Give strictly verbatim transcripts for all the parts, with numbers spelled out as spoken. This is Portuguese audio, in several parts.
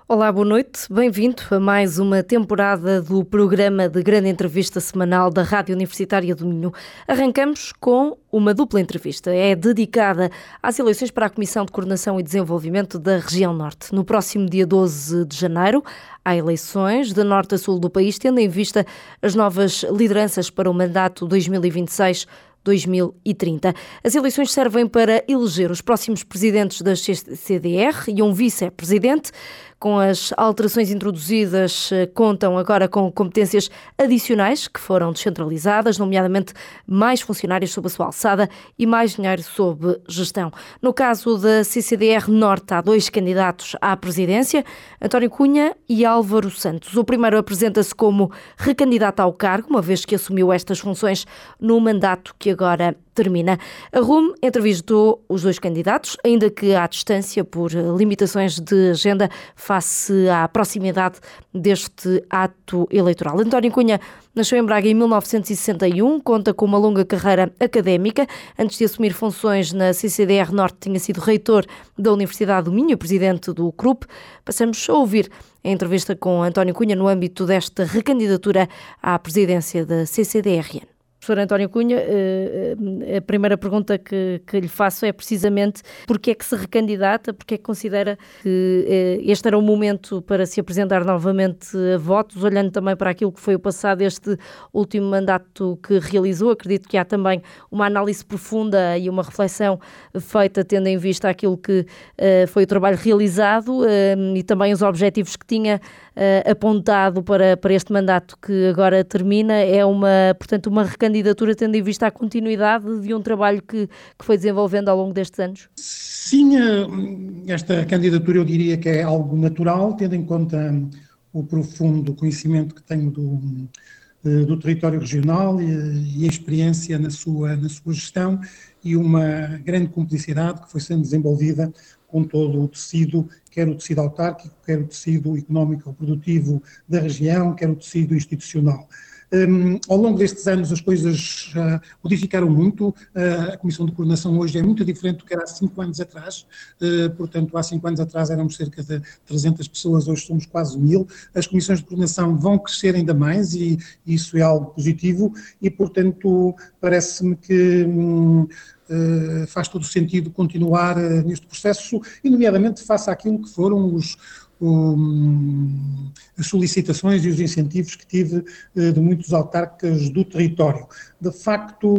Olá, boa noite. Bem-vindo a mais uma temporada do programa de grande entrevista semanal da Rádio Universitária do Minho. Arrancamos com uma dupla entrevista. É dedicada às eleições para a Comissão de Coordenação e Desenvolvimento da Região Norte. No próximo dia doze de janeiro, há eleições de norte a sul do país, tendo em vista as novas lideranças para o mandato dois mil e vinte e seis a dois mil e trinta. As eleições servem para eleger os próximos presidentes da C C D R e um vice-presidente. Com as alterações introduzidas, contam agora com competências adicionais que foram descentralizadas, nomeadamente mais funcionários sob a sua alçada e mais dinheiro sob gestão. No caso da C C D R Norte, há dois candidatos à presidência, António Cunha e Álvaro Santos. O primeiro apresenta-se como recandidato ao cargo, uma vez que assumiu estas funções no mandato que agora termina. A R U M entrevistou os dois candidatos, ainda que à distância por limitações de agenda face à proximidade deste ato eleitoral. António Cunha nasceu em Braga em mil novecentos e sessenta e um, conta com uma longa carreira académica. Antes de assumir funções na C C D R Norte, tinha sido reitor da Universidade do Minho, presidente do C R U P. Passamos a ouvir a entrevista com António Cunha no âmbito desta recandidatura à presidência da C C D R N. Professor António Cunha, a primeira pergunta que, que lhe faço é precisamente porque é que se recandidata, porque é que considera que este era o momento para se apresentar novamente a votos, olhando também para aquilo que foi o passado, este último mandato que realizou. Acredito que há também uma análise profunda e uma reflexão feita tendo em vista aquilo que uh, foi o trabalho realizado uh, e também os objetivos que tinha uh, apontado para, para este mandato que agora termina. É uma, portanto, uma recandidatura candidatura tendo em vista a continuidade de um trabalho que, que foi desenvolvendo ao longo destes anos? Sim, esta candidatura eu diria que é algo natural, tendo em conta o profundo conhecimento que tenho do, do território regional e, e a experiência na sua, na sua gestão e uma grande cumplicidade que foi sendo desenvolvida com todo o tecido, quer o tecido autárquico, quer o tecido económico ou produtivo da região, quer o tecido institucional. Um, ao longo destes anos as coisas uh, modificaram muito, uh, a Comissão de Coordenação hoje é muito diferente do que era há cinco anos atrás, uh, portanto há cinco anos atrás éramos cerca de trezentas pessoas, hoje somos quase mil. As comissões de coordenação vão crescer ainda mais e, e isso é algo positivo e portanto parece-me que um, uh, faz todo sentido continuar uh, neste processo e nomeadamente face àquilo que foram os Um, as solicitações e os incentivos que tive uh, de muitos autarcas do território. De facto,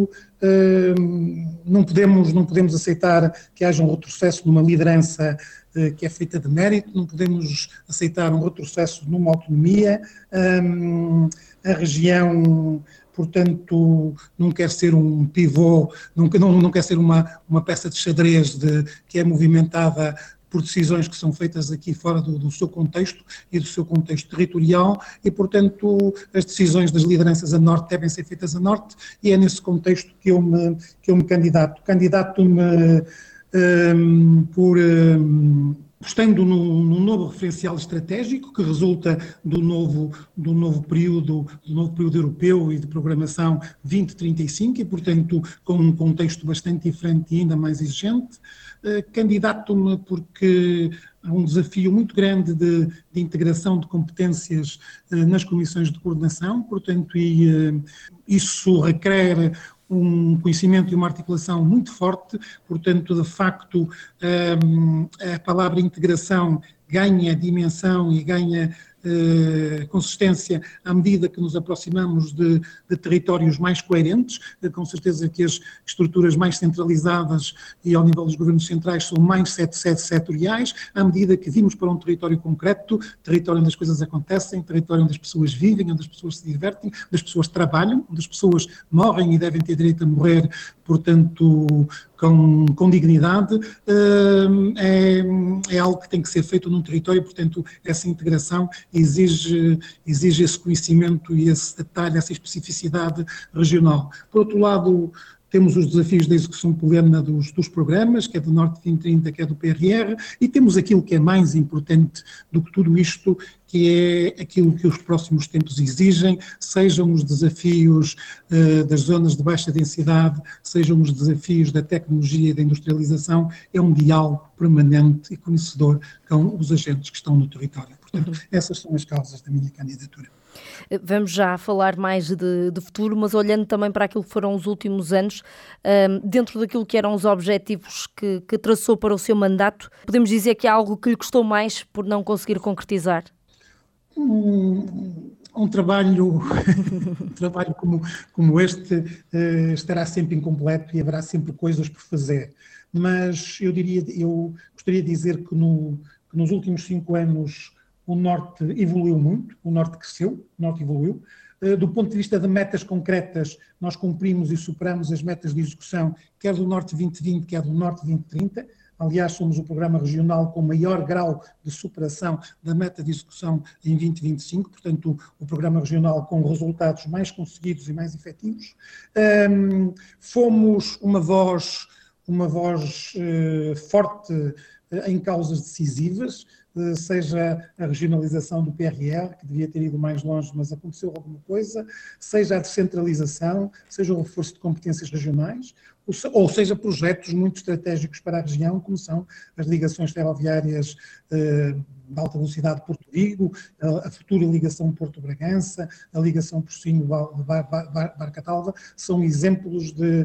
uh, não podemos, não podemos aceitar que haja um retrocesso numa liderança uh, que é feita de mérito, não podemos aceitar um retrocesso numa autonomia. Um, a região, portanto, não quer ser um pivô, não, não, não quer ser uma, uma peça de xadrez de, que é movimentada por decisões que são feitas aqui fora do, do seu contexto e do seu contexto territorial e, portanto, as decisões das lideranças a norte devem ser feitas a norte e é nesse contexto que eu me, que eu me candidato. Candidato-me um, por... Um, Estando num, num novo referencial estratégico que resulta do novo, do novo período, do novo período europeu e de programação vinte trinta e cinco e, portanto, com um contexto bastante diferente e ainda mais exigente. Uh, candidato-me porque há um desafio muito grande de, de integração de competências uh, nas comissões de coordenação, portanto, e uh, isso requer um conhecimento e uma articulação muito forte, portanto, de facto, a palavra integração ganha dimensão e ganha eh, consistência à medida que nos aproximamos de, de territórios mais coerentes, eh, com certeza que as estruturas mais centralizadas e ao nível dos governos centrais são mais set, set, setoriais, à medida que vimos para um território concreto, território onde as coisas acontecem, território onde as pessoas vivem, onde as pessoas se divertem, onde as pessoas trabalham, onde as pessoas morrem e devem ter direito a morrer, portanto, com, com dignidade, é, é algo que tem que ser feito num território, portanto, essa integração exige, exige esse conhecimento e esse detalhe, essa especificidade regional. Por outro lado, temos os desafios da execução plena dos, dos programas, que é do Norte vinte trinta, que é do P R R, e temos aquilo que é mais importante do que tudo isto, que é aquilo que os próximos tempos exigem, sejam os desafios uh, das zonas de baixa densidade, sejam os desafios da tecnologia e da industrialização, é um diálogo permanente e conhecedor com os agentes que estão no território. Portanto, uhum. essas são as causas da minha candidatura. Vamos já falar mais de, de futuro, mas olhando também para aquilo que foram os últimos anos, um, dentro daquilo que eram os objetivos que, que traçou para o seu mandato, podemos dizer que há algo que lhe custou mais por não conseguir concretizar? Um, um trabalho, um trabalho como, como este uh, estará sempre incompleto e haverá sempre coisas por fazer, mas eu diria, eu gostaria de dizer que, no, que nos últimos cinco anos o Norte evoluiu muito, o Norte cresceu, o Norte evoluiu. Uh, do ponto de vista de metas concretas, nós cumprimos e superamos as metas de execução, quer do Norte vinte vinte, quer do Norte vinte trinta. Aliás, somos o programa regional com maior grau de superação da meta de execução em vinte vinte e cinco, portanto, o, o programa regional com resultados mais conseguidos e mais efetivos. Um, fomos uma voz, uma voz uh, forte uh, em causas decisivas, uh, seja a regionalização do P R R, que devia ter ido mais longe, mas aconteceu alguma coisa, seja a descentralização, seja o reforço de competências regionais, ou seja, projetos muito estratégicos para a região, como são as ligações ferroviárias eh, de alta velocidade Porto-Vigo, a, a futura ligação Porto-Bragança, a ligação Porcinho-Barcatalva, são exemplos de,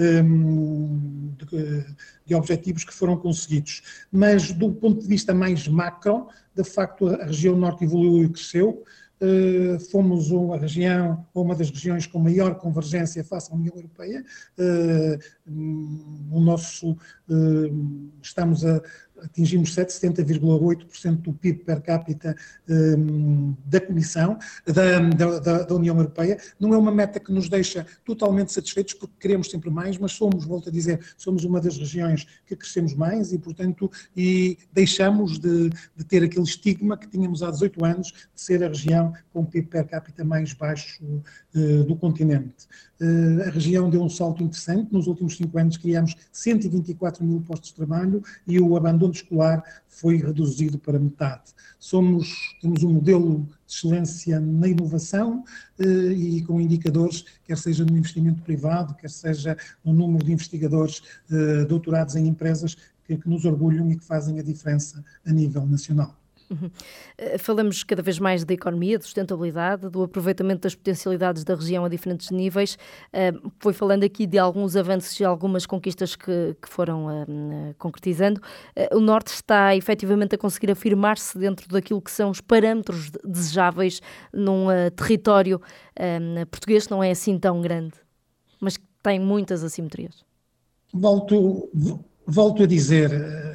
de, de objetivos que foram conseguidos. Mas, do ponto de vista mais macro, de facto, a região norte evoluiu e cresceu. Uh, fomos uma região, ou uma das regiões com maior convergência face à União Europeia. Uh, o nosso, uh, estamos a, atingimos setenta vírgula oito por cento do P I B per capita um, da Comissão, da, da, da União Europeia. Não é uma meta que nos deixa totalmente satisfeitos, porque queremos sempre mais, mas somos, volto a dizer, somos uma das regiões que crescemos mais e, portanto, e deixamos de, de ter aquele estigma que tínhamos há dezoito anos de ser a região com o P I B per capita mais baixo uh, do continente. Uh, a região deu um salto interessante. Nos últimos cinco anos criámos cento e vinte e quatro mil postos de trabalho e o abandono escolar foi reduzido para metade. Somos, temos um modelo de excelência na inovação uh, e com indicadores, quer seja no investimento privado, quer seja no número de investigadores uh, doutorados em empresas que, que nos orgulham e que fazem a diferença a nível nacional. Uhum. Falamos cada vez mais da economia, de sustentabilidade, do aproveitamento das potencialidades da região a diferentes níveis. Uh, foi falando aqui de alguns avanços e algumas conquistas que, que foram uh, uh, concretizando. Uh, o Norte está efetivamente a conseguir afirmar-se dentro daquilo que são os parâmetros desejáveis num uh, território uh, português que não é assim tão grande, mas que tem muitas assimetrias. Volto... Volto a dizer,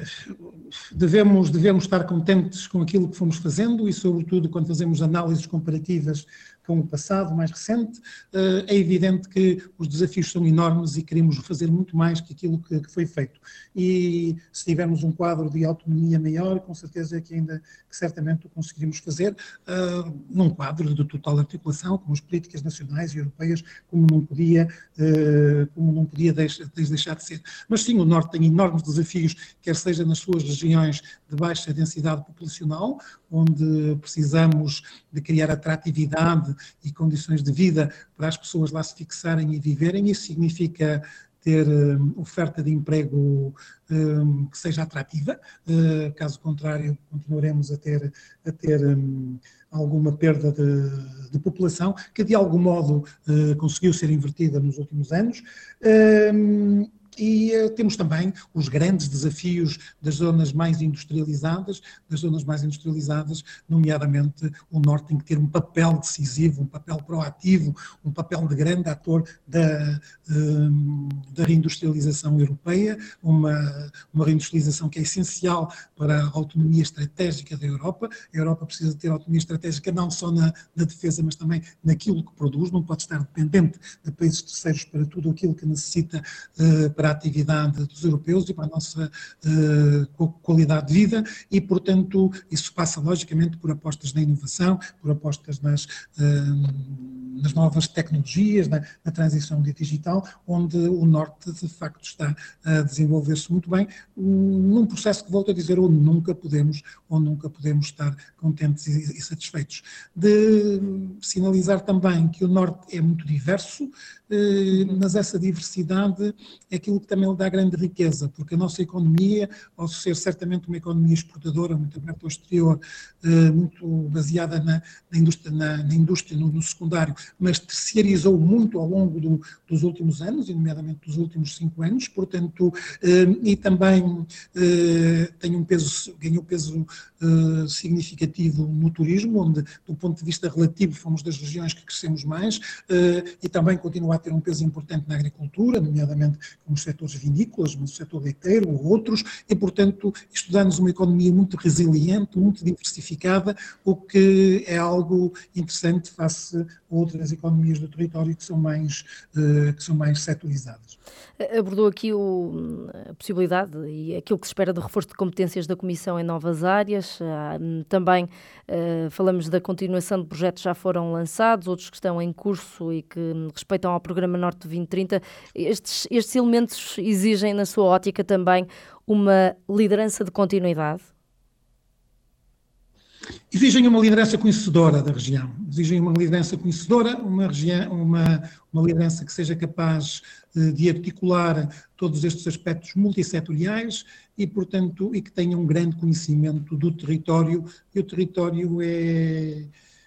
devemos, devemos estar contentes com aquilo que fomos fazendo e, sobretudo, quando fazemos análises comparativas com o passado mais recente, é evidente que os desafios são enormes e queremos fazer muito mais que aquilo que, que foi feito. E se tivermos um quadro de autonomia maior, com certeza é que ainda, que certamente o conseguiremos fazer, uh, num quadro de total articulação com as políticas nacionais e europeias, como não podia, uh, como não podia deixar, deixar de ser. Mas sim, o Norte tem enormes desafios, quer seja nas suas regiões de baixa densidade populacional, onde precisamos de criar atratividade e condições de vida para as pessoas lá se fixarem e viverem. Isso significa ter um, oferta de emprego um, que seja atrativa, uh, caso contrário continuaremos a ter, a ter um, alguma perda de, de população, que de algum modo uh, conseguiu ser invertida nos últimos anos. Um, E uh, temos também os grandes desafios das zonas mais industrializadas, das zonas mais industrializadas, nomeadamente o Norte tem que ter um papel decisivo, um papel proativo, um papel de grande ator da, um, da reindustrialização europeia, uma, uma reindustrialização que é essencial para a autonomia estratégica da Europa. A Europa precisa ter autonomia estratégica não só na, na defesa, mas também naquilo que produz, não pode estar dependente de países terceiros para tudo aquilo que necessita uh, para a atividade dos europeus e para a nossa uh, qualidade de vida e, portanto, isso passa logicamente por apostas na inovação, por apostas nas, uh, nas novas tecnologias, na, na transição digital, onde o Norte de facto está a desenvolver-se muito bem, num processo que, volto a dizer, onde nunca podemos, onde nunca podemos estar contentes e, e satisfeitos. De sinalizar também que o Norte é muito diverso, mas essa diversidade é aquilo que também lhe dá grande riqueza, porque a nossa economia, ao ser certamente uma economia exportadora, muito aberta ao exterior, muito baseada na, na indústria, na, na indústria no, no secundário, mas terciarizou muito ao longo do, dos últimos anos, e nomeadamente dos últimos cinco anos, portanto, e também tem um peso, ganhou peso significativo no turismo, onde, do ponto de vista relativo, fomos das regiões que crescemos mais, e também continua a ter um peso importante na agricultura, nomeadamente como os setores vinícolas, mas o setor leiteiro ou outros, e, portanto, isto dá-nos uma economia muito resiliente, muito diversificada, o que é algo interessante face a outras economias do território que são mais, que são mais setorizadas. Abordou aqui o, a possibilidade e aquilo que se espera do reforço de competências da Comissão em novas áreas. Também uh, falamos da continuação de projetos que já foram lançados, outros que estão em curso e que respeitam ao Programa Norte vinte trinta. Estes, estes elementos exigem, na sua ótica, também uma liderança de continuidade? Exigem uma liderança conhecedora da região, exigem uma liderança conhecedora, uma, região, uma, uma liderança que seja capaz de articular todos estes aspectos multissetoriais e, portanto, e que tenha um grande conhecimento do território, e o território é...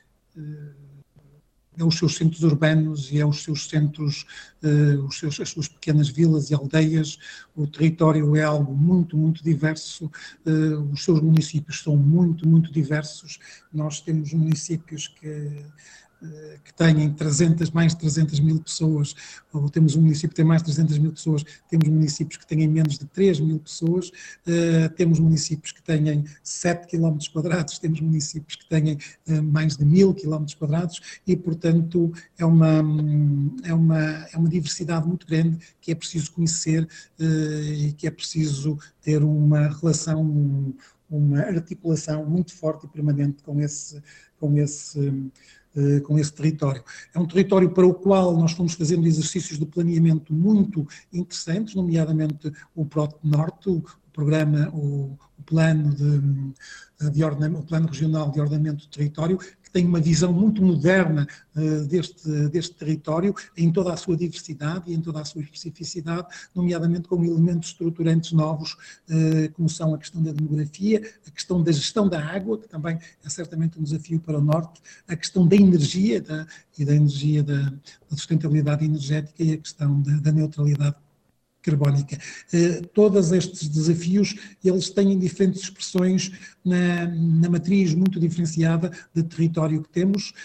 é os seus centros urbanos e é os seus centros, uh, os seus, as suas pequenas vilas e aldeias. O território é algo muito, muito diverso, uh, os seus municípios são muito, muito diversos. Nós temos municípios que, uh, que têm trezentas, mais de trezentas mil pessoas, ou temos um município que tem mais de trezentas mil pessoas, temos municípios que têm menos de três mil pessoas, uh, temos municípios que têm sete quilómetros quadrados, temos municípios que têm uh, mais de mil quilómetros quadrados e, portanto, é uma, é, uma, é uma diversidade muito grande que é preciso conhecer uh, e que é preciso ter uma relação, uma articulação muito forte e permanente com esse, com esse com esse território. É um território para o qual nós fomos fazendo exercícios de planeamento muito interessantes, nomeadamente o PROT Norte, o programa, o, o plano de, de ordenamento, o plano regional de ordenamento do território, que tem uma visão muito moderna uh, deste, deste território, em toda a sua diversidade e em toda a sua especificidade, nomeadamente com elementos estruturantes novos, uh, como são a questão da demografia, a questão da gestão da água, que também é certamente um desafio para o Norte, a questão da energia da, e da energia da, da sustentabilidade energética e a questão da, da neutralidade carbónica. Uh, todos estes desafios, eles têm diferentes expressões na, na matriz muito diferenciada de território que temos,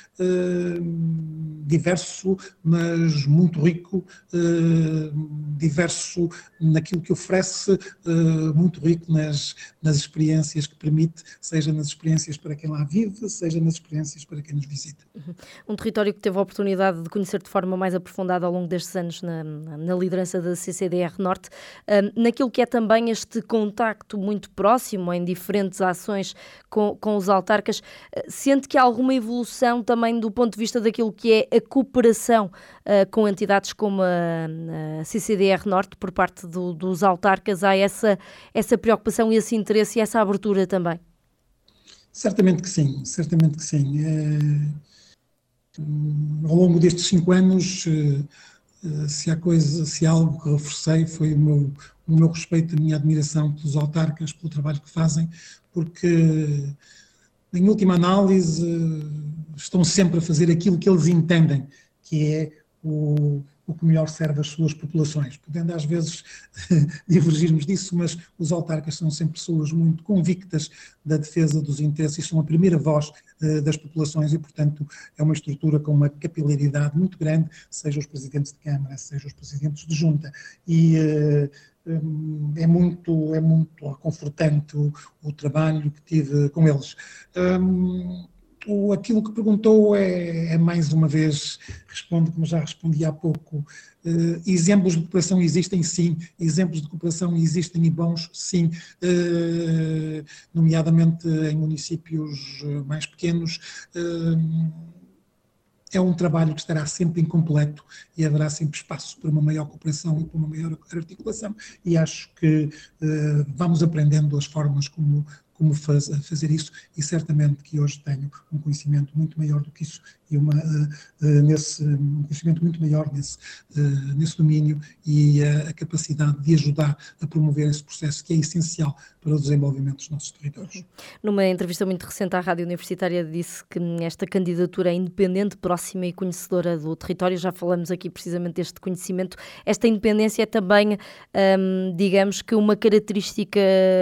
uh, diverso, mas muito rico, uh, diverso naquilo que oferece, uh, muito rico nas, nas experiências que permite, seja nas experiências para quem lá vive, seja nas experiências para quem nos visita. Um território que teve a oportunidade de conhecer de forma mais aprofundada ao longo destes anos na, na liderança da C C D R Norte, um, naquilo que é também este contacto muito próximo em diferentes ações com, com os autarcas, sente que há alguma evolução também do ponto de vista daquilo que é a cooperação uh, com entidades como a, a C C D R Norte por parte do, dos autarcas? Há essa, essa preocupação e esse interesse e essa abertura também? Certamente que sim, certamente que sim. É, ao longo destes cinco anos, se há coisa, se há algo que reforcei foi o meu, o meu respeito, a minha admiração pelos autarcas, pelo trabalho que fazem, porque, em última análise, estão sempre a fazer aquilo que eles entendem, que é o, o que melhor serve as suas populações. Podendo às vezes divergirmos disso, mas os autarcas são sempre pessoas muito convictas da defesa dos interesses e são a primeira voz uh, das populações e, portanto, é uma estrutura com uma capilaridade muito grande, seja os presidentes de Câmara, seja os presidentes de Junta, e uh, um, é muito, é muito confortante o, o trabalho que tive com eles. Um, o, aquilo que perguntou é, é mais uma vez, respondo como já respondi há pouco, uh, exemplos de cooperação existem sim, exemplos de cooperação existem e bons sim, uh, nomeadamente em municípios mais pequenos. Uh, É um trabalho que estará sempre incompleto e haverá sempre espaço para uma maior cooperação e para uma maior articulação, e acho que uh, vamos aprendendo as formas como, como faz, fazer isso, e certamente que hoje tenho um conhecimento muito maior do que isso, e uma, uh, uh, nesse, um conhecimento muito maior nesse, uh, nesse domínio, e uh, a capacidade de ajudar a promover esse processo que é essencial para o desenvolvimento dos nossos territórios. Numa entrevista muito recente à Rádio Universitária, disse que esta candidatura é independente, próxima e conhecedora do território. Já falamos aqui precisamente deste conhecimento. Esta independência é também, hum, digamos que uma característica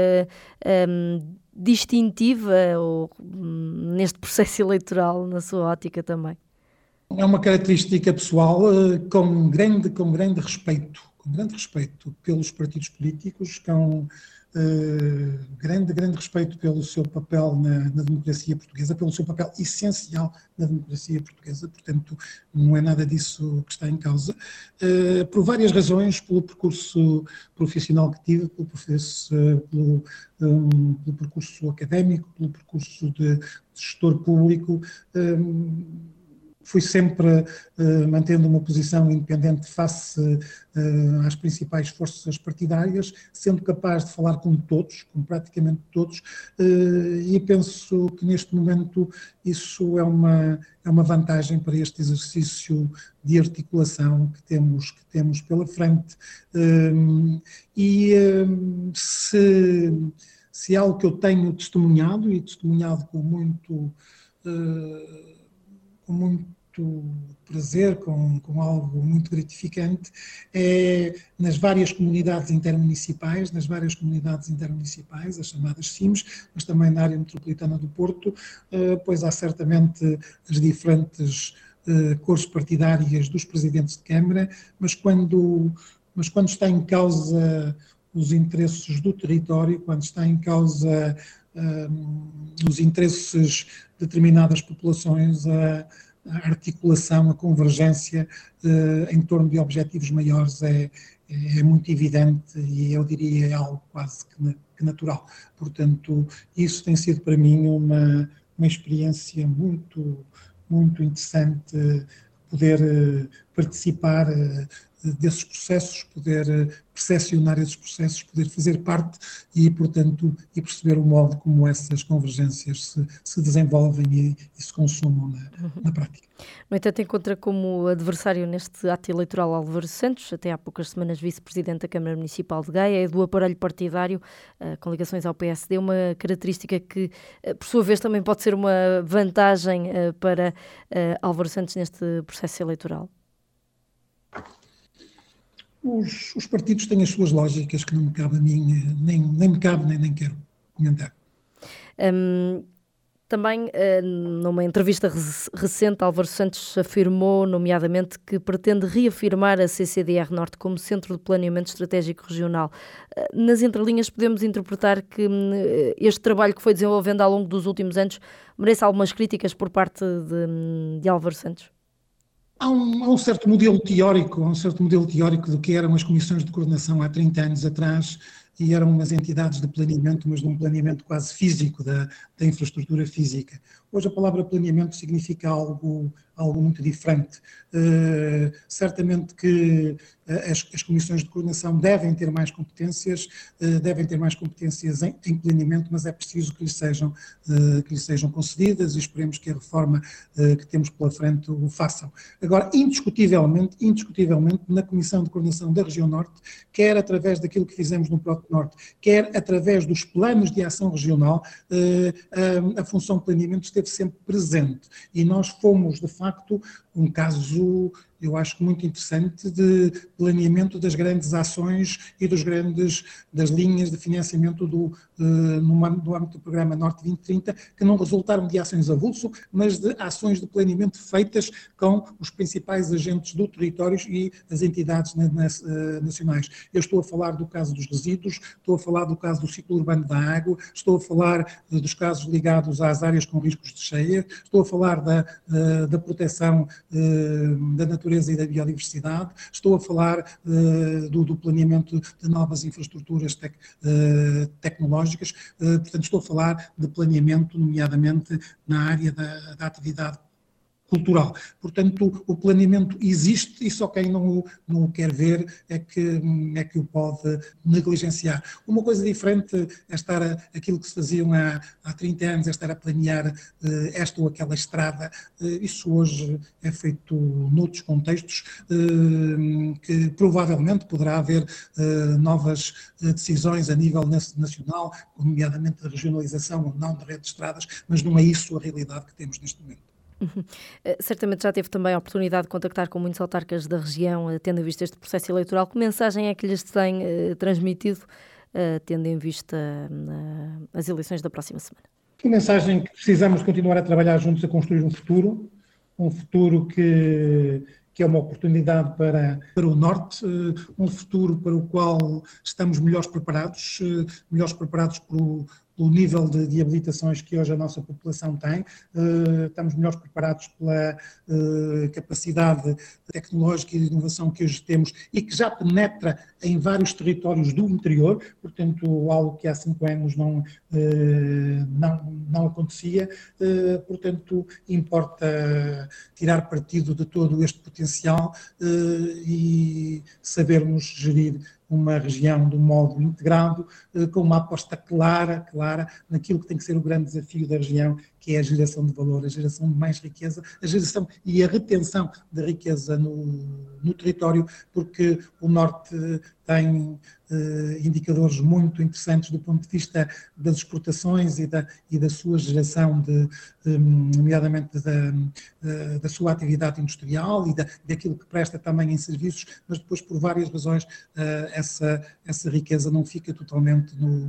hum, distintiva ou, hum, neste processo eleitoral, na sua ótica também. É uma característica pessoal com grande, com grande respeito, com grande respeito pelos partidos políticos, com Uh, grande, grande respeito pelo seu papel na, na democracia portuguesa, pelo seu papel essencial na democracia portuguesa, portanto não é nada disso que está em causa, uh, por várias razões, pelo percurso profissional que tive, pelo, processo, uh, pelo, um, pelo percurso académico, pelo percurso de, de gestor público. Um, Fui sempre uh, mantendo uma posição independente face uh, às principais forças partidárias, sendo capaz de falar com todos, com praticamente todos, uh, e penso que neste momento isso é uma, é uma vantagem para este exercício de articulação que temos, que temos pela frente. Uh, e uh, se, se é algo que eu tenho testemunhado, e testemunhado com muito... Uh, com muito prazer, com, com algo muito gratificante, é nas várias comunidades intermunicipais, nas várias comunidades intermunicipais, as chamadas C I Ms, mas também na área metropolitana do Porto, pois há certamente as diferentes cores partidárias dos presidentes de Câmara, mas quando, mas quando está em causa os interesses do território, quando está em causa um, os interesses de determinadas populações, a a articulação, a convergência uh, em torno de objetivos maiores é, é muito evidente, e eu diria é algo quase que, na, que natural. Portanto, isso tem sido para mim uma, uma experiência muito, muito interessante, poder uh, participar uh, desses processos, poder uh, percepcionar esses processos, poder fazer parte e, portanto, e perceber o modo como essas convergências se, se desenvolvem e, e se consumam na, na prática. No entanto, encontra como adversário neste ato eleitoral Álvaro Santos, até há poucas semanas vice-presidente da Câmara Municipal de Gaia, é do aparelho partidário, uh, com ligações ao P S D, uma característica que, uh, por sua vez, também pode ser uma vantagem uh, para uh, Álvaro Santos neste processo eleitoral. Os, os partidos têm as suas lógicas que não me cabe a mim, nem, nem me cabe, nem, nem quero comentar. Um, também, uh, numa entrevista recente, Álvaro Santos afirmou, nomeadamente, que pretende reafirmar a C C D R Norte como Centro de Planeamento Estratégico Regional. Uh, nas entrelinhas podemos interpretar que uh, este trabalho que foi desenvolvendo ao longo dos últimos anos merece algumas críticas por parte de, de Álvaro Santos? Há um, há um certo modelo teórico, há um certo modelo teórico do que eram as comissões de coordenação há trinta anos atrás, e eram umas entidades de planeamento, mas de um planeamento quase físico, da, da infraestrutura física. Hoje a palavra planeamento significa algo, algo muito diferente. Uh, certamente que as, as comissões de coordenação devem ter mais competências, uh, devem ter mais competências em, em planeamento, mas é preciso que lhes sejam, uh, que lhes sejam concedidas, e esperemos que a reforma uh, que temos pela frente o façam. Agora, indiscutivelmente, indiscutivelmente, na Comissão de Coordenação da Região Norte, quer através daquilo que fizemos no Proto Norte, quer através dos planos de ação regional, uh, a, a função de planeamento esteve sempre presente, e nós fomos, de facto, um caso eu acho muito interessante, de planeamento das grandes ações e dos grandes, das linhas de financiamento do, no âmbito do programa Norte vinte trinta, que não resultaram de ações avulso, mas de ações de planeamento feitas com os principais agentes do território e as entidades nacionais. Eu estou a falar do caso dos resíduos, estou a falar do caso do ciclo urbano da água, estou a falar dos casos ligados às áreas com riscos de cheia, estou a falar da, da proteção da natureza e da biodiversidade, estou a falar do, do planeamento de novas infraestruturas tec, tecnológicas, portanto estou a falar de planeamento, nomeadamente na área da, da atividade cultural. Portanto, o planeamento existe e só quem não o, não o quer ver é que, é que o pode negligenciar. Uma coisa diferente é estar a, aquilo que se faziam há, há trinta anos, é estar a planear eh, esta ou aquela estrada. Eh, isso hoje é feito noutros contextos eh, que provavelmente poderá haver eh, novas eh, decisões a nível nacional, nomeadamente a regionalização ou não da rede de estradas, mas não é isso a realidade que temos neste momento. Uhum. Uh, certamente já teve também a oportunidade de contactar com muitos autarcas da região, uh, tendo em vista este processo eleitoral. Que mensagem é que lhes tem uh, transmitido, uh, tendo em vista uh, as eleições da próxima semana? A mensagem que precisamos continuar a trabalhar juntos a construir um futuro, um futuro que, que é uma oportunidade para, para o Norte, uh, um futuro para o qual estamos melhores preparados, uh, melhores preparados para o pelo nível de, de habilitações que hoje a nossa população tem, uh, estamos melhores preparados pela uh, capacidade tecnológica e de inovação que hoje temos e que já penetra em vários territórios do interior, portanto, algo que há cinco anos não, uh, não, não acontecia, uh, portanto, importa tirar partido de todo este potencial uh, e sabermos gerir uma região de um modo integrado, com uma aposta clara, clara, naquilo que tem que ser o grande desafio da região, que é a geração de valor, a geração de mais riqueza, a geração e a retenção de riqueza no, no território, porque o Norte tem eh, indicadores muito interessantes do ponto de vista das exportações e da, e da sua geração, de, de, nomeadamente da, da, da sua atividade industrial e da, daquilo que presta também em serviços, mas depois por várias razões eh, essa, essa riqueza não fica totalmente no,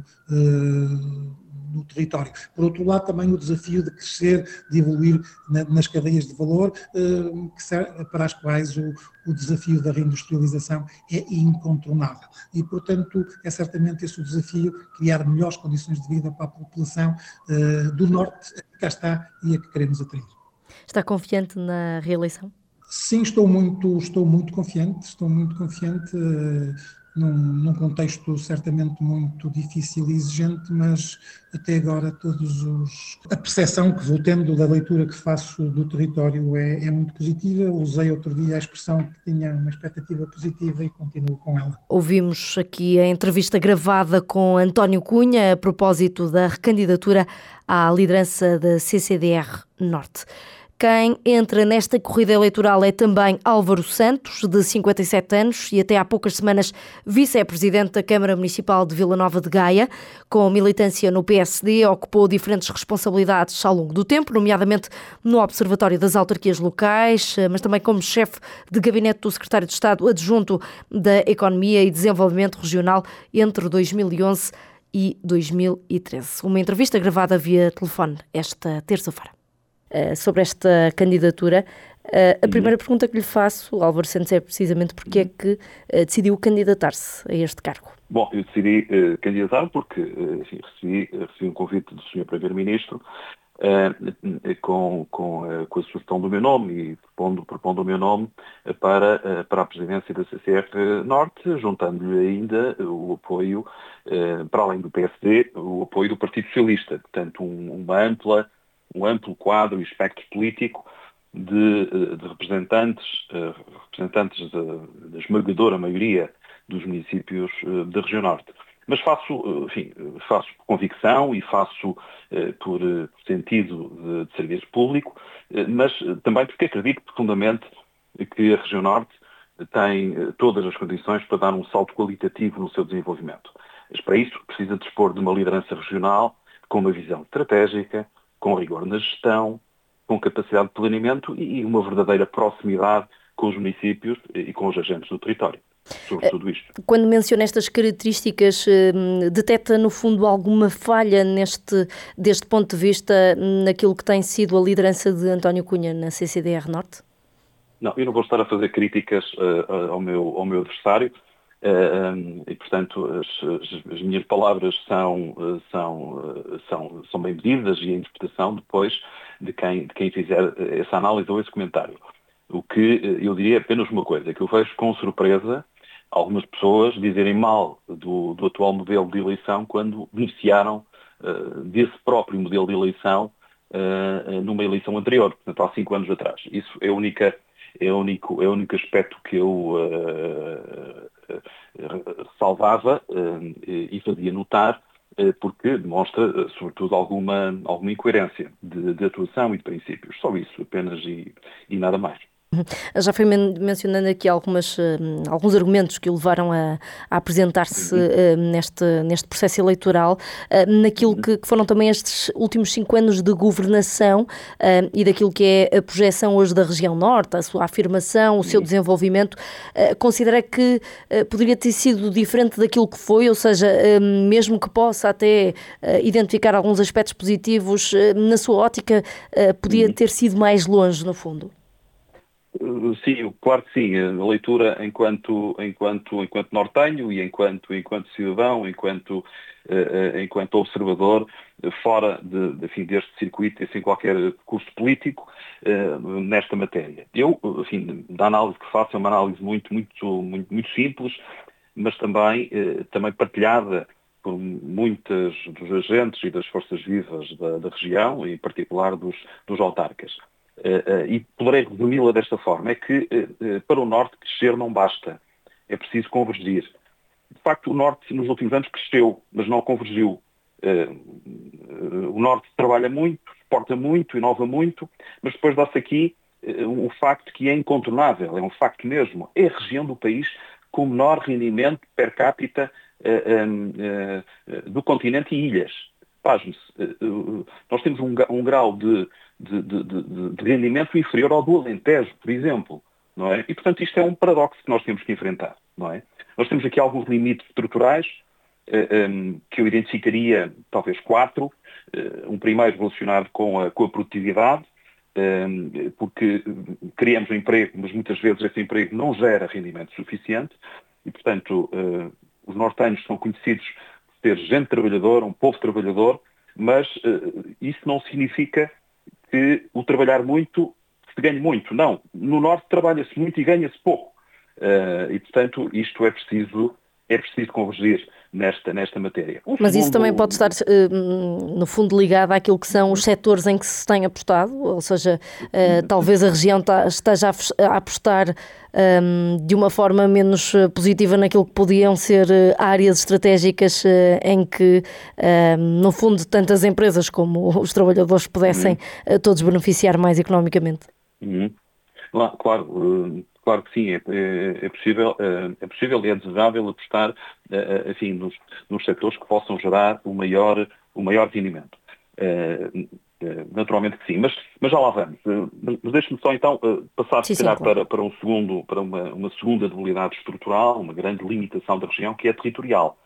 eh, no território. Por outro lado, também o desafio de crescer, de evoluir na, nas cadeias de valor, eh, que serve, para as quais o, o desafio da reindustrialização é incontornável. E, portanto, é certamente esse o desafio, criar melhores condições de vida para a população eh, do Norte, que cá está e a que queremos atrair. Está confiante na reeleição? Sim, estou muito, estou muito confiante, estou muito confiante, uh, num, num contexto certamente muito difícil e exigente, mas até agora todos os... a percepção que vou tendo da leitura que faço do território é, é muito positiva. Usei outro dia a expressão que tinha uma expectativa positiva e continuo com ela. Ouvimos aqui a entrevista gravada com António Cunha a propósito da recandidatura à liderança da C C D R Norte. Quem entra nesta corrida eleitoral é também Álvaro Santos, de cinquenta e sete anos e até há poucas semanas vice-presidente da Câmara Municipal de Vila Nova de Gaia. Com militância no P S D, ocupou diferentes responsabilidades ao longo do tempo, nomeadamente no Observatório das Autarquias Locais, mas também como chefe de gabinete do secretário de Estado adjunto da Economia e Desenvolvimento Regional entre dois mil e onze e dois mil e treze. Uma entrevista gravada via telefone esta terça-feira. Uh, sobre esta candidatura, uh, a primeira pergunta que lhe faço, Álvaro Santos, é precisamente porque é que uh, decidiu candidatar-se a este cargo. Bom, eu decidi uh, candidatar porque uh, enfim, recebi, recebi um convite do senhor Primeiro-Ministro uh, com, com, uh, com a sugestão do meu nome e propondo, propondo o meu nome uh, para, uh, para a presidência da C C R Norte, juntando-lhe ainda o apoio, uh, para além do P S D, o apoio do Partido Socialista, portanto um, uma ampla um amplo quadro e espectro político de, de representantes, representantes da, da esmagadora maioria dos municípios da região Norte. Mas faço, enfim, faço por convicção e faço por sentido de, de serviço público, mas também porque acredito profundamente que a região Norte tem todas as condições para dar um salto qualitativo no seu desenvolvimento. Mas para isso precisa dispor de uma liderança regional com uma visão estratégica, com rigor na gestão, com capacidade de planeamento e uma verdadeira proximidade com os municípios e com os agentes do território, sobre tudo isto. Quando menciona estas características, detecta no fundo alguma falha neste, deste ponto de vista naquilo que tem sido a liderança de António Cunha na C C D R Norte? Não, eu não vou estar a fazer críticas uh, ao, meu, ao meu adversário uh, um, e, portanto, as, as, as minhas palavras são, uh, são, uh, são, são bem medidas e a interpretação depois de quem, de quem fizer essa análise ou esse comentário. O que uh, eu diria apenas uma coisa, que eu vejo com surpresa algumas pessoas dizerem mal do, do atual modelo de eleição quando beneficiaram uh, desse próprio modelo de eleição uh, numa eleição anterior, portanto, há cinco anos atrás. Isso é a única... É o único, é o único aspecto que eu uh, uh, salvava uh, e fazia notar, uh, porque demonstra, uh, sobretudo, alguma, alguma incoerência de, de atuação e de princípios. Só isso, apenas, e, e nada mais. Já foi men- mencionando aqui algumas, uh, alguns argumentos que o levaram a, a apresentar-se uh, neste, neste processo eleitoral, uh, naquilo que, que foram também estes últimos cinco anos de governação uh, e daquilo que é a projeção hoje da região norte, a sua afirmação, o seu desenvolvimento. Uh, considera que uh, poderia ter sido diferente daquilo que foi, ou seja, uh, mesmo que possa até uh, identificar alguns aspectos positivos, uh, na sua ótica, uh, podia ter sido mais longe, no fundo? Sim, claro que sim. A leitura enquanto, enquanto, enquanto nortenho e enquanto, enquanto cidadão, enquanto, uh, enquanto observador, fora de, de, enfim, deste circuito e sem qualquer curso político uh, nesta matéria. Eu, enfim, da análise que faço é uma análise muito, muito, muito, muito simples, mas também, uh, também partilhada por muitas dos agentes e das forças vivas da, da região, em particular dos, dos autarcas. Uh, uh, e poderei resumi-la desta forma, é que uh, uh, para o Norte crescer não basta, é preciso convergir. De facto, o Norte nos últimos anos cresceu, mas não convergiu. Uh, uh, o Norte trabalha muito, exporta muito, inova muito, mas depois dá-se aqui uh, um facto que é incontornável, é um facto mesmo, é a região do país com o menor rendimento per capita uh, um, uh, do continente e ilhas. Pasme-se, uh, uh, nós temos um, um grau de De, de, de, de rendimento inferior ao do Alentejo, por exemplo, não é? E, portanto, isto é um paradoxo que nós temos que enfrentar, não é? Nós temos aqui alguns limites estruturais, eh, um, que eu identificaria, talvez quatro. Eh, um primeiro relacionado com a, com a produtividade, eh, porque criamos um emprego, mas muitas vezes esse emprego não gera rendimento suficiente, e, portanto, eh, os nortenhos são conhecidos por ter gente trabalhadora, um povo trabalhador, mas eh, isso não significa que o trabalhar muito se ganhe muito. Não. No Norte trabalha-se muito e ganha-se pouco. Uh, e, portanto, isto é preciso, é preciso convergir nesta, nesta matéria. Um Mas segundo... isso também pode estar, uh, no fundo, ligado àquilo que são os setores em que se tem apostado, ou seja, uh, talvez a região tá, esteja a apostar um, de uma forma menos positiva naquilo que podiam ser uh, áreas estratégicas uh, em que, uh, no fundo, tantas empresas como os trabalhadores pudessem uhum. uh, todos beneficiar mais economicamente. Uhum. Lá, claro, uh... Claro que sim, é, é, é, possível, é possível e é desejável apostar, enfim, nos, nos setores que possam gerar o maior, o maior rendimento. Naturalmente que sim, mas, mas já lá vamos. Mas deixe-me só então passar sim, se calhar, sim, claro. para, para, um segundo, para uma, uma segunda debilidade estrutural, uma grande limitação da região, que é territorial.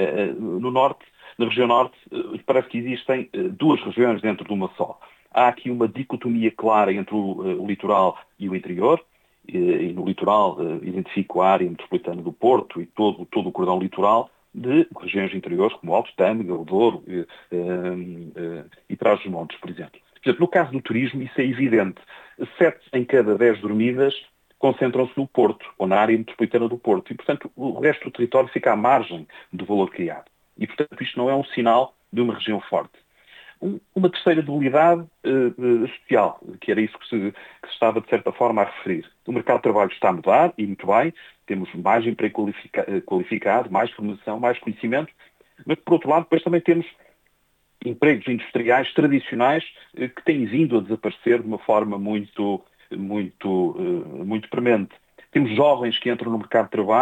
No Norte, na região Norte, parece que existem duas regiões dentro de uma só. Há aqui uma dicotomia clara entre o, o litoral e o interior. E no litoral identifico a área metropolitana do Porto e todo, todo o cordão litoral de regiões interiores como Alto Tâmega, o Douro e, e, e Trás-os-Montes, por exemplo. Por exemplo, no caso do turismo isso é evidente. Sete em cada dez dormidas concentram-se no Porto ou na área metropolitana do Porto e, portanto, o resto do território fica à margem do valor criado. E, portanto, isto não é um sinal de uma região forte. Uma terceira debilidade uh, social, que era isso que se, que se estava, de certa forma, a referir. O mercado de trabalho está a mudar, e muito bem, temos mais emprego qualifica, qualificado, mais formação, mais conhecimento, mas, por outro lado, depois também temos empregos industriais tradicionais uh, que têm vindo a desaparecer de uma forma muito, muito, uh, muito premente. Temos jovens que entram no mercado de trabalho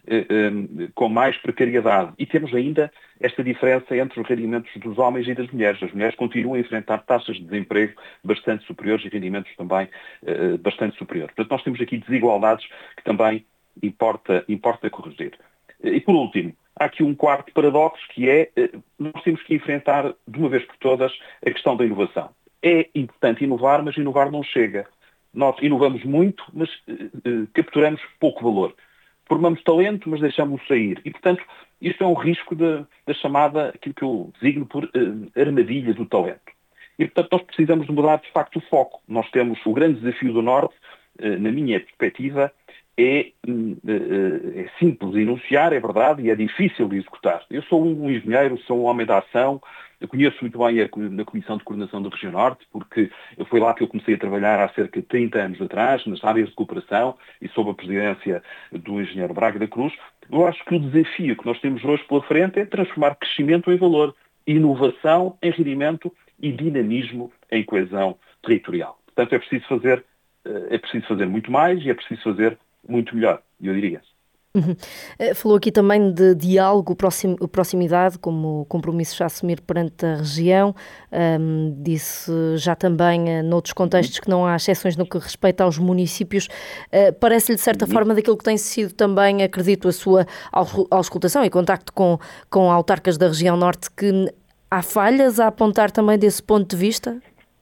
com mais precariedade. E temos ainda esta diferença entre os rendimentos dos homens e das mulheres. As mulheres continuam a enfrentar taxas de desemprego bastante superiores e rendimentos também bastante superiores. Portanto, nós temos aqui desigualdades que também importa, importa corrigir. E por último, há aqui um quarto paradoxo que é, nós temos que enfrentar de uma vez por todas a questão da inovação. É importante inovar, mas inovar não chega. Nós inovamos muito, mas uh, capturamos pouco valor. Formamos talento, mas deixamos-o sair. E, portanto, isto é um risco da, da chamada, aquilo que eu designo por uh, armadilha do talento. E, portanto, nós precisamos de mudar, de facto, o foco. Nós temos o grande desafio do Norte, uh, na minha perspectiva, é, uh, é simples de enunciar, é verdade, e é difícil de executar. Eu sou um engenheiro, sou um homem da ação, eu conheço muito bem a, na Comissão de Coordenação da Região Norte, porque foi lá que eu comecei a trabalhar há cerca de trinta anos atrás, nas áreas de cooperação e sob a presidência do engenheiro Braga da Cruz. Eu acho que o desafio que nós temos hoje pela frente é transformar crescimento em valor, inovação em rendimento e dinamismo em coesão territorial. Portanto, é preciso fazer, é preciso fazer muito mais e é preciso fazer muito melhor, eu diria. Uhum. Falou aqui também de diálogo, proxim, proximidade, como compromisso já a assumir perante a região. Um, disse já também, uh, noutros contextos, que não há exceções no que respeita aos municípios. Uh, parece-lhe, de certa uhum. forma, daquilo que tem sido também, acredito, a sua auscultação e contacto com, com autarcas da região norte, que há falhas a apontar também desse ponto de vista?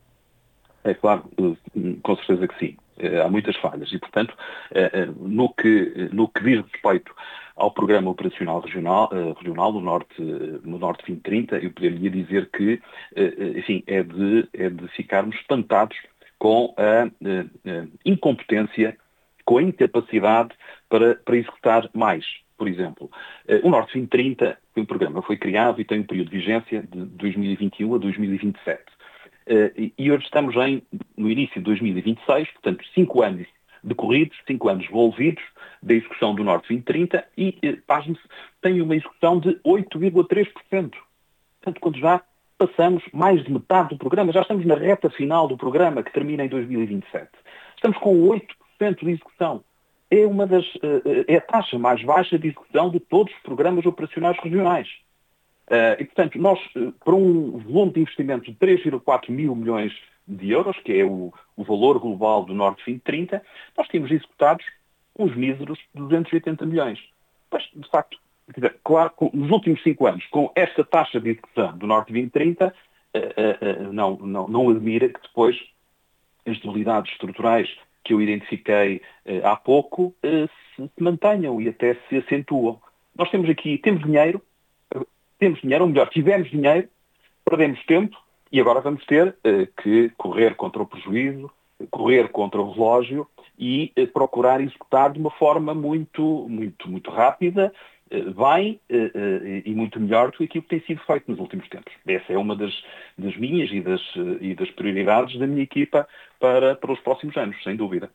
É claro, com certeza que sim. Há muitas falhas e, portanto, no que, no que diz respeito ao Programa Operacional Regional, regional no, Norte, no Norte vinte trinta, eu poderia dizer que, enfim, é de, é de ficarmos espantados com a, a incompetência, com a incapacidade para, para executar mais. Por exemplo, o Norte vinte trinta, o programa foi criado e tem um período de vigência de dois mil e vinte e um a dois mil e vinte e sete. Uh, e hoje estamos em, no início de dois mil e vinte e seis, portanto, cinco anos decorridos, cinco anos envolvidos da execução do Norte vinte trinta e, uh, pasme-se, tem uma execução de oito vírgula três por cento. Portanto, quando já passamos mais de metade do programa, já estamos na reta final do programa, que termina em dois mil e vinte e sete. Estamos com oito por cento de execução. É, uma das, uh, é a taxa mais baixa de execução de todos os programas operacionais regionais. Uh, e, portanto, nós, uh, para um volume de investimento de três vírgula quatro mil milhões de euros, que é o, o valor global do Norte vinte trinta, nós tínhamos executados uns míseros duzentos e oitenta milhões. Mas, de facto, claro, nos últimos cinco anos, com esta taxa de execução do Norte vinte trinta, uh, uh, uh, não, não, não admira que depois as debilidades estruturais que eu identifiquei uh, há pouco uh, se, se mantenham e até se acentuam. Nós temos aqui, temos dinheiro, Temos dinheiro, ou melhor, tivemos dinheiro, perdemos tempo e agora vamos ter uh, que correr contra o prejuízo, correr contra o relógio e uh, procurar executar de uma forma muito, muito, muito rápida, uh, bem uh, uh, e muito melhor do que aquilo que tem sido feito nos últimos tempos. Essa é uma das, das minhas e das, uh, e das prioridades da minha equipa para, para os próximos anos, sem dúvida.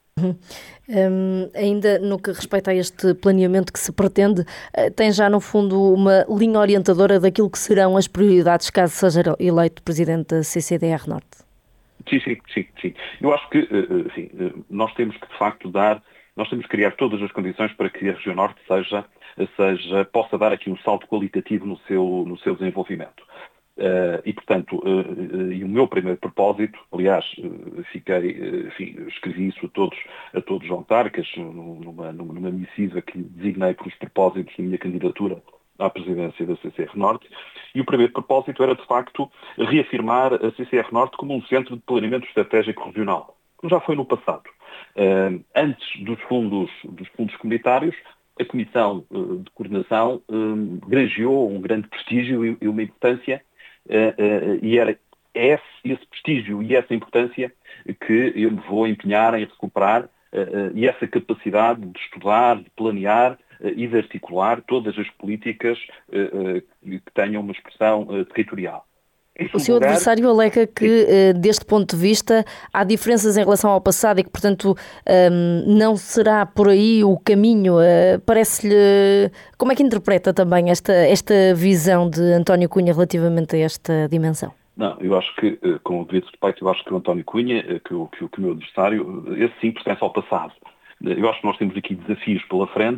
Um, ainda no que respeita a este planeamento que se pretende, uh, tem já no fundo uma linha orientadora daquilo que serão as prioridades caso seja eleito Presidente da C C D R Norte? Sim, sim, sim, sim. Eu acho que uh, assim, uh, nós temos que de facto dar, nós temos que criar todas as condições para que a região Norte seja, seja, possa dar aqui um salto qualitativo no seu, no seu desenvolvimento. Uh, e, portanto, uh, uh, e o meu primeiro propósito, aliás, uh, fiquei, uh, enfim, escrevi isso a todos, a todos os autarcas, numa, numa missiva que designei por os propósitos da minha candidatura à presidência da C C R Norte, e o primeiro propósito era, de facto, reafirmar a C C R Norte como um centro de planeamento estratégico regional, como já foi no passado. Uh, antes dos fundos, dos fundos comunitários, a Comissão uh, de Coordenação uh, granjeou um grande prestígio e, e uma importância. Uh, uh, e era esse, esse prestígio e essa importância que eu me vou empenhar em recuperar uh, uh, e essa capacidade de estudar, de planear uh, e de articular todas as políticas uh, uh, que tenham uma expressão uh, territorial. O seu lugar... adversário alega que, uh, deste ponto de vista, há diferenças em relação ao passado e que, portanto, um, não será por aí o caminho. Uh, parece-lhe... Como é que interpreta também esta, esta visão de António Cunha relativamente a esta dimensão? Não, eu acho que, com o devido respeito, eu acho que o António Cunha, que o, que o meu adversário, esse sim pertence ao passado. Eu acho que nós temos aqui desafios pela frente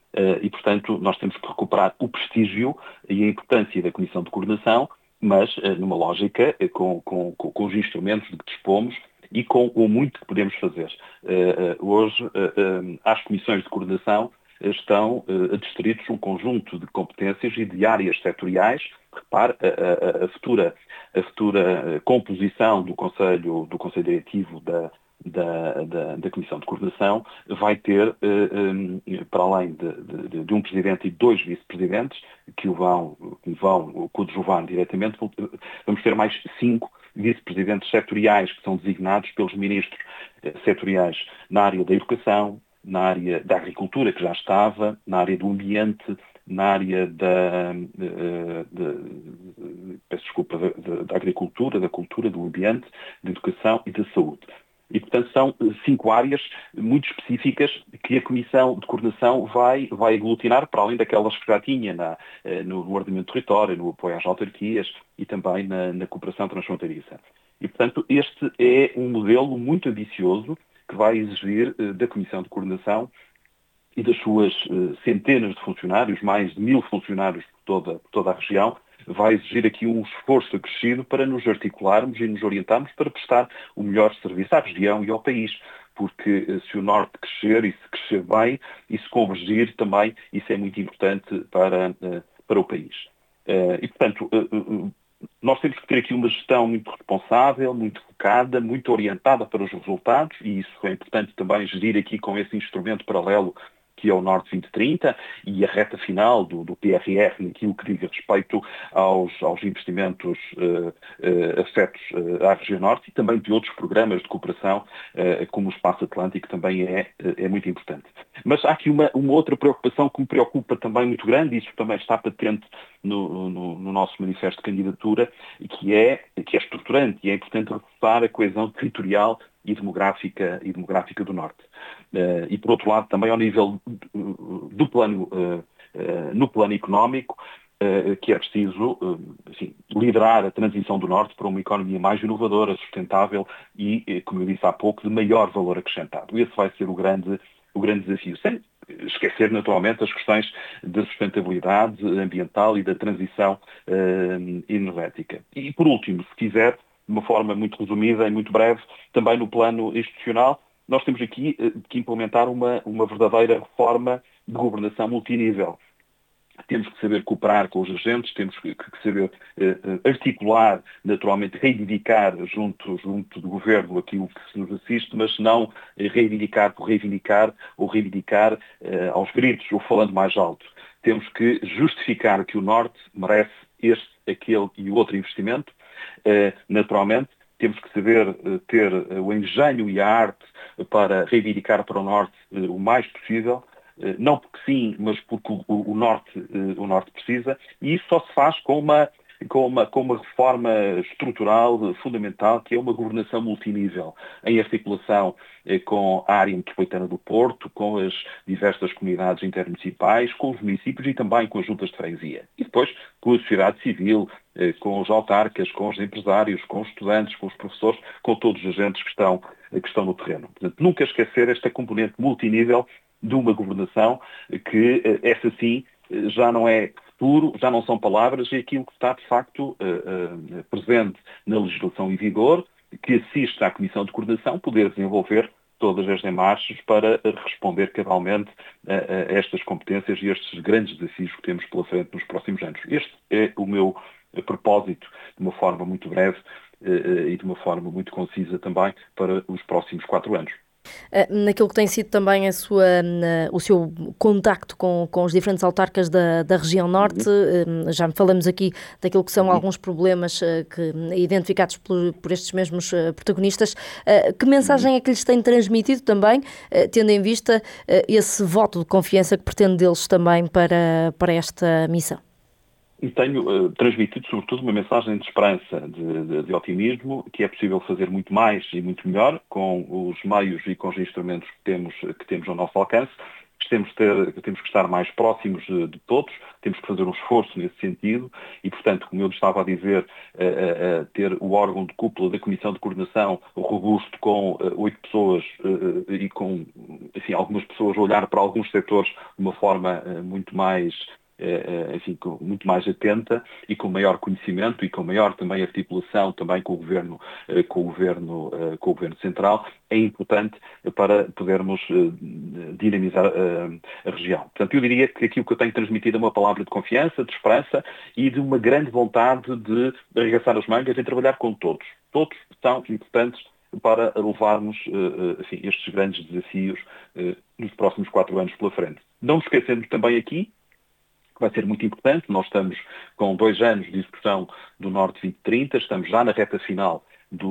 e, portanto, nós temos que recuperar o prestígio e a importância da Comissão de Coordenação, mas numa lógica com, com, com os instrumentos de que dispomos e com o muito que podemos fazer. Hoje, as comissões de coordenação estão adstritos um conjunto de competências e de áreas setoriais. Repare, a, a, a, futura, a futura composição do Conselho, do Conselho Diretivo da, da, da, da Comissão de Coordenação vai ter, para além de, de, de um Presidente e dois Vice-Presidentes, que o vão, que vão coadjuvar diretamente, vamos ter mais cinco Vice-Presidentes setoriais, que são designados pelos Ministros setoriais na área da Educação, na área da Agricultura, que já estava, na área do Ambiente, na área da, de, de, peço desculpa, da, da Agricultura, da Cultura, do Ambiente, da Educação e da Saúde. E, portanto, são cinco áreas muito específicas que a Comissão de Coordenação vai, vai aglutinar, para além daquelas que já tinha na, no, no ordenamento do território, no apoio às autarquias e também na, na cooperação transfronteiriça. E, portanto, este é um modelo muito ambicioso que vai exigir da Comissão de Coordenação e das suas centenas de funcionários, mais de mil funcionários por toda, por toda a região, vai exigir aqui um esforço acrescido para nos articularmos e nos orientarmos para prestar o melhor serviço à região e ao país. Porque se o Norte crescer e se crescer bem e se convergir também, isso é muito importante para, para o país. E, portanto, nós temos que ter aqui uma gestão muito responsável, muito focada, muito orientada para os resultados, e isso é importante também gerir aqui com esse instrumento paralelo que é o Norte vinte trinta, e a reta final do, do P R R, naquilo que diga respeito aos, aos investimentos uh, uh, afetos uh, à região Norte, e também de outros programas de cooperação, uh, como o Espaço Atlântico, também é, é muito importante. Mas há aqui uma, uma outra preocupação que me preocupa também muito grande, e isso também está patente no, no, no nosso manifesto de candidatura, que é, que é estruturante, e é importante reforçar a coesão territorial e demográfica, e demográfica do Norte. Uh, e, por outro lado, também ao nível do, do plano, uh, uh, no plano económico, uh, que é preciso uh, assim, liderar a transição do Norte para uma economia mais inovadora, sustentável e, como eu disse há pouco, de maior valor acrescentado. Esse vai ser o grande, o grande desafio. Sem esquecer, naturalmente, as questões da sustentabilidade ambiental e da transição uh, energética. E, por último, se quiser, de uma forma muito resumida e muito breve, também no plano institucional, nós temos aqui uh, que implementar uma, uma verdadeira reforma de governação multinível. Temos que saber cooperar com os agentes, temos que, que saber uh, articular, naturalmente, reivindicar junto, junto do governo aquilo que se nos assiste, mas não uh, reivindicar por reivindicar ou reivindicar uh, aos gritos ou falando mais alto. Temos que justificar que o Norte merece este, aquele e o outro investimento. Uh, naturalmente, temos que saber uh, ter uh, o engenho e a arte para reivindicar para o Norte uh, o mais possível, uh, não porque sim, mas porque o, o, Norte, uh, o Norte precisa, e isso só se faz com uma, com uma, com uma reforma estrutural uh, fundamental, que é uma governação multinível, em articulação uh, com a área metropolitana do Porto, com as diversas comunidades intermunicipais, com os municípios e também com as juntas de freguesia. E depois com a sociedade civil, com os autarcas, com os empresários, com os estudantes, com os professores, com todos os agentes que estão, que estão no terreno. Portanto, nunca esquecer esta componente multinível de uma governação que, essa sim, já não é futuro, já não são palavras, é aquilo que está, de facto, presente na legislação em vigor, que assiste à Comissão de Coordenação poder desenvolver todas as demarches para responder cabalmente a, a estas competências e estes grandes desafios que temos pela frente nos próximos anos. Este é o meu propósito, de uma forma muito breve e de uma forma muito concisa também, para os próximos quatro anos. Naquilo que tem sido também a sua, o seu contacto com, com os diferentes autarcas da, da região Norte, uhum. Já falamos aqui daquilo que são uhum. alguns problemas que, identificados por, por estes mesmos protagonistas. Que mensagem uhum. é que lhes tem transmitido também, tendo em vista esse voto de confiança que pretende deles também para, para esta missão? E tenho uh, transmitido, sobretudo, uma mensagem de esperança, de, de, de otimismo, que é possível fazer muito mais e muito melhor com os meios e com os instrumentos que temos, que temos ao nosso alcance. temos, de ter, temos que estar mais próximos de, de todos, temos que fazer um esforço nesse sentido e, portanto, como eu lhe estava a dizer, uh, uh, ter o órgão de cúpula da Comissão de Coordenação robusto com oito uh, pessoas uh, e com, enfim, algumas pessoas a olhar para alguns setores de uma forma uh, muito mais enfim, muito mais atenta e com maior conhecimento e com maior também articulação também com o governo, com o governo, com o governo central, é importante para podermos dinamizar a região. Portanto, eu diria que aquilo que eu tenho transmitido é uma palavra de confiança, de esperança e de uma grande vontade de arregaçar as mangas e trabalhar com todos. Todos são importantes para levarmos enfim, estes grandes desafios nos próximos quatro anos pela frente. Não nos esquecemos também aqui vai ser muito importante. Nós estamos com dois anos de execução do Norte vinte trinta, estamos já na reta final do,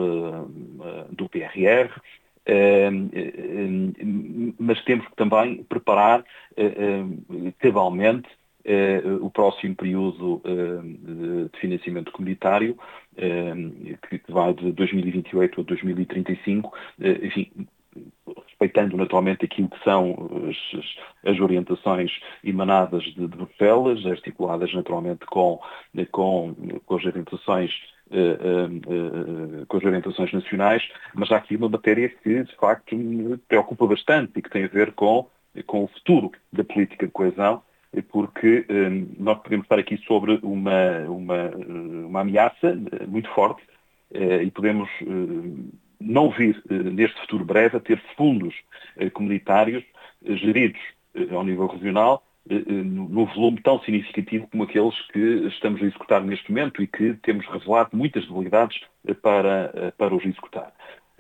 uh, do P R R, uh, uh, mas temos que também preparar uh, uh, cabalmente uh, o próximo período uh, de financiamento comunitário, uh, que vai de dois mil e vinte e oito a dois mil e trinta e cinco, uh, enfim, respeitando naturalmente aquilo que são as, as orientações emanadas de, de Bruxelas, articuladas naturalmente com, com, com as orientações uh, uh, uh, com as orientações nacionais, mas há aqui uma matéria que de facto me preocupa bastante e que tem a ver com, com o futuro da política de coesão, porque um, nós podemos estar aqui sobre uma, uma, uma ameaça muito forte uh, e podemos uh, não vir, neste futuro breve, a ter fundos comunitários geridos ao nível regional num volume tão significativo como aqueles que estamos a executar neste momento e que temos revelado muitas debilidades para, para os executar.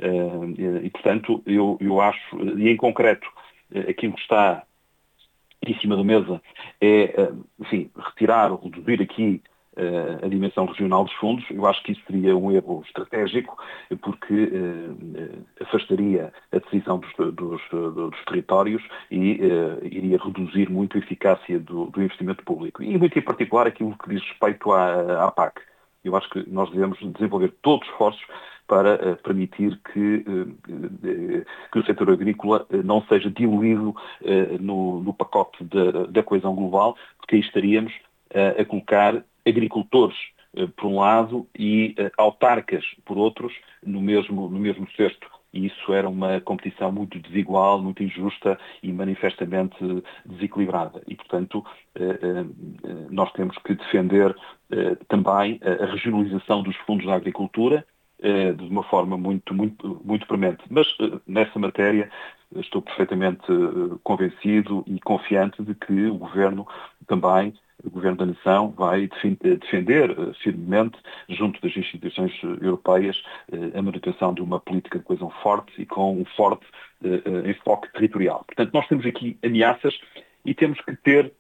E, portanto, eu, eu acho, e em concreto, aquilo que está em cima da mesa é, enfim, retirar, reduzir aqui a dimensão regional dos fundos. Eu acho que isso seria um erro estratégico, porque eh, afastaria a decisão dos, dos, dos territórios e eh, iria reduzir muito a eficácia do, do investimento público. E muito em particular aquilo que diz respeito à, à P A C. Eu acho que nós devemos desenvolver todos os esforços para uh, permitir que, uh, que o setor agrícola uh, não seja diluído uh, no, no pacote da, da coesão global, porque aí estaríamos uh, a colocar agricultores uh, por um lado e uh, autarcas por outros no mesmo, no mesmo cesto. E isso era uma competição muito desigual, muito injusta e manifestamente desequilibrada. E, portanto, uh, uh, nós temos que defender uh, também a regionalização dos fundos da agricultura, de uma forma muito, muito, muito premente. Mas nessa matéria estou perfeitamente convencido e confiante de que o Governo também, o Governo da Nação, vai defender firmemente, junto das instituições europeias, a manutenção de uma política de coesão forte e com um forte enfoque territorial. Portanto, nós temos aqui ameaças e temos que ter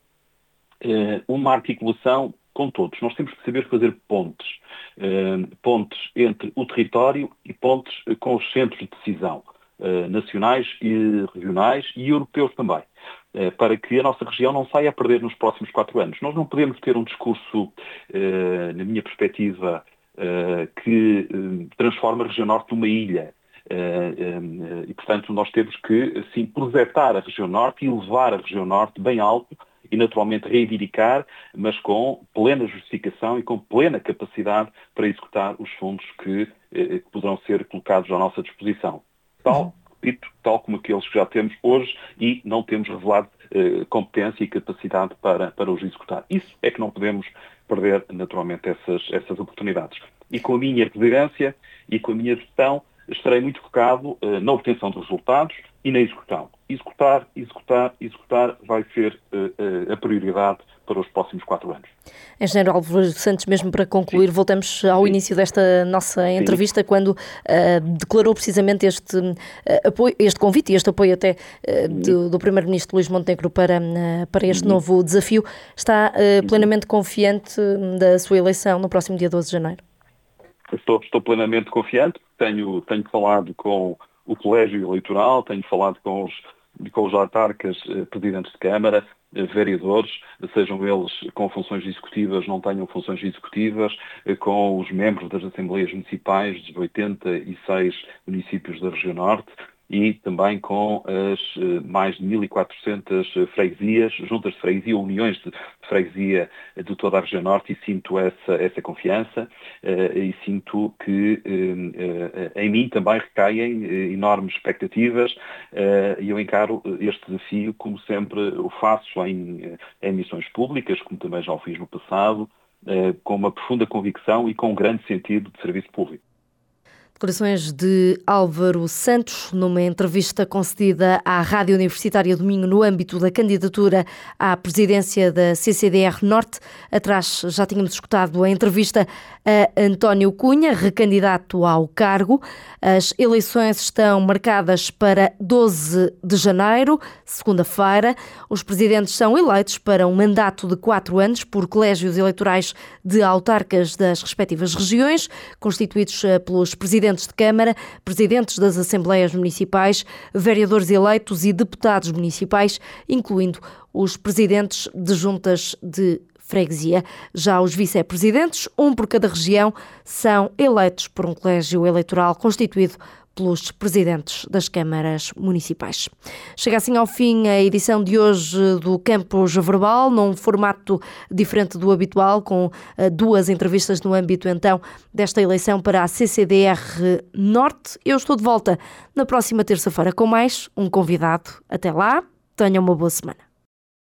uma articulação com todos. Nós temos que saber fazer pontes. Uh, pontes entre o território e pontes com os centros de decisão, uh, nacionais e regionais e europeus também, uh, para que a nossa região não saia a perder nos próximos quatro anos. Nós não podemos ter um discurso, uh, na minha perspectiva, uh, que uh, transforma a região norte numa ilha. Uh, uh, e, portanto, nós temos que, assim, projetar a região norte e levar a região norte bem alto e naturalmente reivindicar, mas com plena justificação e com plena capacidade para executar os fundos que, eh, que poderão ser colocados à nossa disposição. Tal, repito, tal como aqueles que já temos hoje e não temos revelado eh, competência e capacidade para, para os executar. Isso é que não podemos perder naturalmente essas, essas oportunidades. E com a minha presidência e com a minha gestão estarei muito focado eh, na obtenção de resultados e na execução. Executar, executar, executar vai ser uh, uh, a prioridade para os próximos quatro anos. Engenheiro Álvaro Santos, mesmo para concluir, Sim. voltamos ao Sim. início desta nossa entrevista, Sim. quando uh, declarou precisamente este, uh, apoio, este convite e este apoio até uh, do, do Primeiro-Ministro Luís Montenegro para, uh, para este uhum. novo desafio. Está uh, plenamente confiante da sua eleição no próximo dia doze de janeiro? Estou, estou plenamente confiante. Tenho, tenho falado com o Colégio Eleitoral, tenho falado com os, com os autarcas, eh, presidentes de Câmara, eh, vereadores, sejam eles com funções executivas, não tenham funções executivas, eh, com os membros das Assembleias Municipais dos oitenta e seis municípios da região Norte e também com as mais de mil e quatrocentas freguesias, juntas de freguesia, uniões de freguesia de toda a região norte, e sinto essa, essa confiança e sinto que em mim também recaem enormes expectativas e eu encaro este desafio, como sempre o faço em, em missões públicas, como também já o fiz no passado, com uma profunda convicção e com um grande sentido de serviço público. Declarações de Álvaro Santos numa entrevista concedida à Rádio Universitária do Minho no âmbito da candidatura à presidência da C C D R Norte. Atrás já tínhamos escutado a entrevista a António Cunha, recandidato ao cargo. As eleições estão marcadas para doze de janeiro, segunda-feira. Os presidentes são eleitos para um mandato de quatro anos por colégios eleitorais de autarcas das respectivas regiões, constituídos pelos presidentes de Câmara, presidentes das Assembleias Municipais, vereadores eleitos e deputados municipais, incluindo os presidentes de juntas de freguesia. Já os vice-presidentes, um por cada região, são eleitos por um colégio eleitoral constituído pelos presidentes das câmaras municipais. Chega assim ao fim a edição de hoje do Campus Verbal, num formato diferente do habitual, com duas entrevistas no âmbito então desta eleição para a C C D R Norte. Eu estou de volta na próxima terça-feira com mais um convidado. Até lá, tenham uma boa semana.